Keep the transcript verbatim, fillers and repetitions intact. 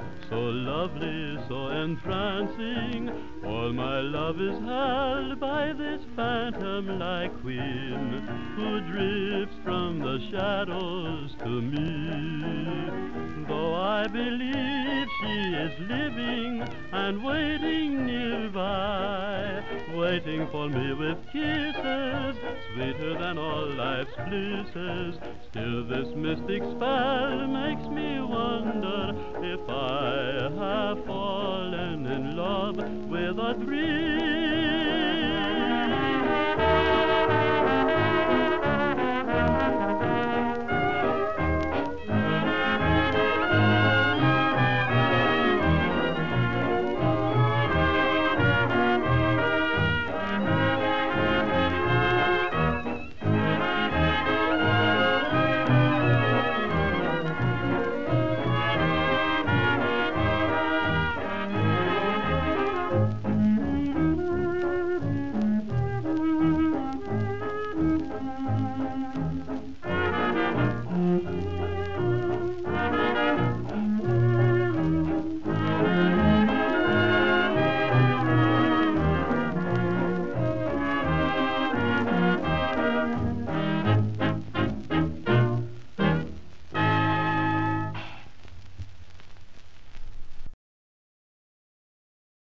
so lovely, so entrancing. All my love is held by this phantom-like queen who drifts from the shadows to me. Though I believe she is living and waiting nearby, waiting for me with kisses sweeter than all life's blisses, still this mystic spell makes me wonder if I have fallen in love with a dream